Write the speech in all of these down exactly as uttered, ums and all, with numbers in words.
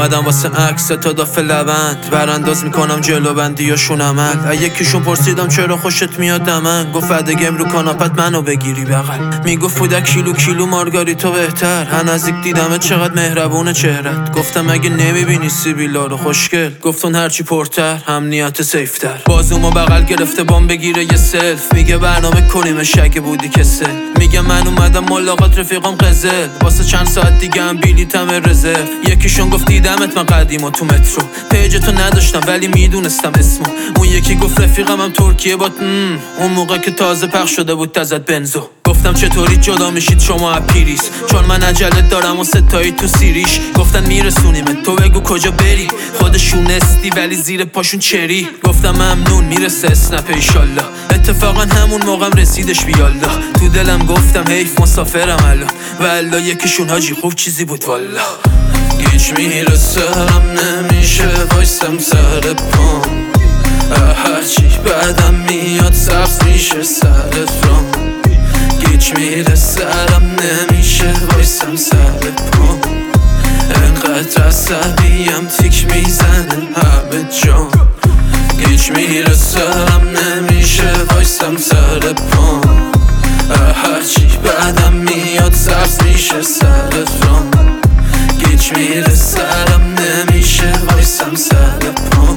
اومدم واسه عکس تا داف لبند برانداز میکنم جلو بندی و شونمل. یکیشون پرسیدم چرا خوشت میاد دمن، گفت فدگم رو کاناپت منو بگیری بغل. میگفت بودک کیلو کیلو مارگاریتا بهتر، هن نزدیک دیدم چقدر مهربون چهرت. گفتم اگه نمیبینی سیبیلا رو خوشگل، گفتون هرچی پرتر هم نیت سیفتر. بازومو بغل گرفته بام بگیره یه سلف، میگه برنامه کنیم شگه بودی کسل. میگه من اومدم ملاقات رفیقام قزل، واسه چند ساعت دیگه هم بیلیتم رزرو. یکیشون گفت دیدمت من قدیم و تو مترو، پیجتو نداشتم ولی میدونستم اسمو. اون یکی گفت رفیقم هم ترکیه بات، اون موقع که تازه پخش شده بود تزد بنزو. گفتم چطوری جدا میشید شما اپیریس، چون من عجله دارم و ستایی تو سیریش. گفتن میرسونیم تو بگو کجا بری، خودشون استی ولی زیر پاشون چری. گفتم ممنون میرسه اسنپ ایشالله، اتفاقا همون موقعم رسیدش بیالله. تو دلم گفتم حیف مسافرم الان، والا یکیشون حاجی خوب چیزی بود والا. گیج میرسم نمیشه وایسم سر پام، هرچی بعدم میاد سبز میشه سر فرام. گیج میرسم نمیشه وایسم سر پام، انقدر عصبیم تیک میزنه همه جام. گیج میرسم نمیشه وایسم سر پام، هرچی بعدم میاد سبز میشه سر فرام. گیج میرسم نمیشه وایسم سر پام،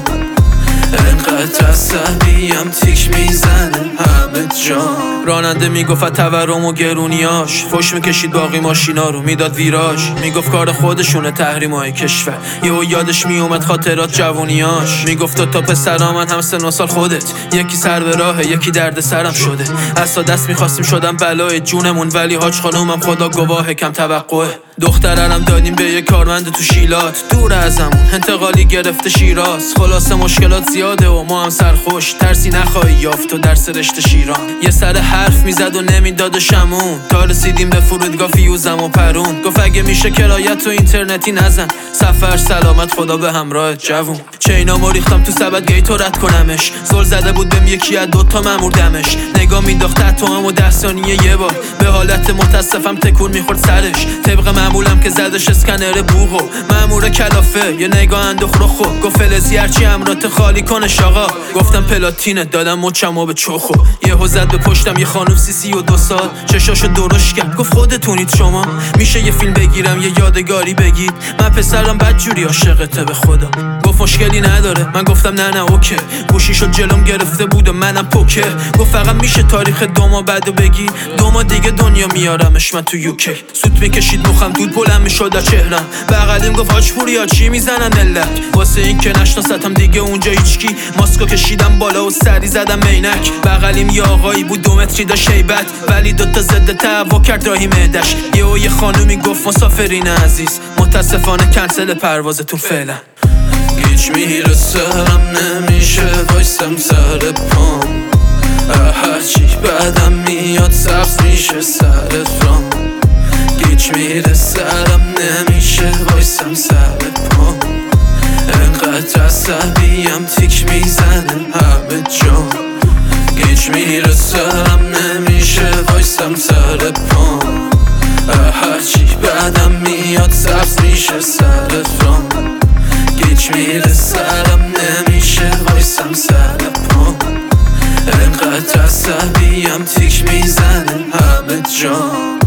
انقدر عصبیم تیک میزنه همه جام. راننده میگفت تورم و گرونیاش، فش میکشید باقی ماشینا رو میداد ویراژ. میگفت کار خودشونه تحریمای کشور، یهو یادش میومد خاطرات جوونیاش. میگفت تا پسرا من هم سن و سال خودت، یکی سر به راهه یکی درد سرم شده. از تا دست میخواستیم شدم بلای جونمون، ولی حاج خانومم خدا گواهه کم توقعه. دخترم دادیم به یه کارمند تو شیلات، دور ازمون انتقالی گرفته شیراز. خلاصه مشکلات زیاده و ما هم سرخوش، ترسی نخواهی یافت و درس رشته شیران. یه سر حرف میزد و نمیداد شمون، تا رسیدیم به فرودگاه فیوزم و پرون. گفت اگه میشه کرایت تو اینترنتی نزن، سفر سلامت خدا به همراه جوون. چینامو ریختم تو سبد گیتو رد کنمش، زل زده بود بهم یکی از دوتا مامور دمش. نگاه مینداخت تو هم و ده ثانیه یه بار، به حالت متاسفم تکون میخورد سرش. طبق معمولم که زدش اسکنر بوغو، مامور کلافه یه نگاه انداخت رو خود. گفت فلزی هرچی امرات خالی کنش آقا. گفتم پلاتینه دادم مچمو به چخو. یهو زد به پشتم یه خانوم سی سی و دو سال، چشاشو درشت کرد گفت خودتونید شما، میشه یه فیلم بگیرم یه یادگاری بگید. من پسرم بدجوری عاشقته به خدا. گفت مشکلی نداره، من گفتم نه نه اوکی. گوشیشو جلوم گرفته بود و منم پوکر. گفت فقط میشه تاریخ دو ماه بعدو بگی، دو ماه دیگه دنیا میارمش من تو یوکی. سوت میکشید مخم دود بلند میشد از چهرم، بغلیم گفت حاج پوریا چی میزنن ملت. واسه این که نشناستم دیگه اونجا هیچکی، ماسکو کشیدم بالا و سری زدم عینک. بغلیم یه آقایی بود دو متری داشت هیبت، ولی دوتا ضد تهوع کرد راهی معدش. یهو یه خانومی گفت مسافرین عزیز، متاسفانه کنسل پروازتون فعلا. گیج میرسم نمیشه وایسم سر پام، هرچی بعدم میاد سبز میشه سر فرام. گیج میرسم نمیشه وایسم سر پام، انقدر عصبیم تیک میزنه همه جام. گیج میرسم نمیشه وایسم سر پام، هرچی بعدم میاد سبز میشه سر فرام. گیج میرسم نمیشه وایسم سر پام، انقدر عصبیم تیک میزنه همه جام.